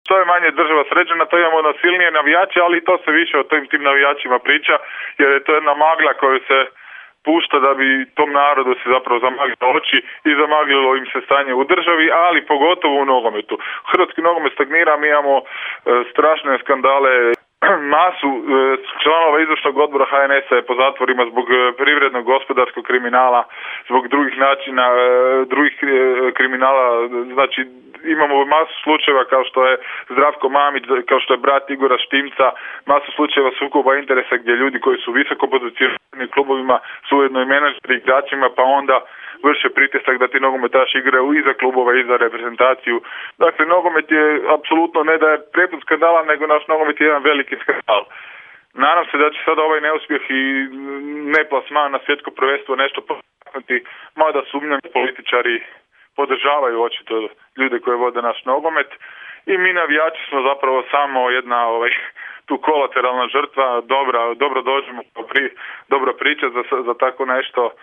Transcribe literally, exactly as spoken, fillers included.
što je manje država sređena, to imamo nasilnije navijače, ali to se više o tim, tim navijačima priča, jer je to jedna magla koju se pušta da bi tom narodu se zapravo zamaglilo oči i zamaglilo im se stanje u državi, ali pogotovo u nogometu. Hrvatski nogomet stagnira, mi imamo e, strašne skandale, masu e, članova izvršnog odbora H N S-a je po zatvorima zbog e, privrednog gospodarskog kriminala, zbog drugih načina, e, drugih e, kriminala, znači imamo masu slučajeva kao što je Zdravko Mamić, kao što je brat Igora Štimca, masu slučajeva sukoba interesa gdje ljudi koji su visoko pozicionirani klubovima su ujedno i menadžeri igračima, pa onda vrše pritisak da ti nogometaši igraju i za klubova i za reprezentaciju. Dakle, nogomet je apsolutno ne da je prepun skandala, nego naš nogomet je jedan veliki skandal. Nadam se da će sada ovaj neuspjeh i neplasman na svjetsko prvenstvo nešto potaknuti, mada sumnjam političari podržavaju očito ljude koji vode naš nogomet i mi navijači smo zapravo samo jedna ovaj, tu kolateralna žrtva, dobra, dobro dođemo, pri, dobra priča za, za tako nešto.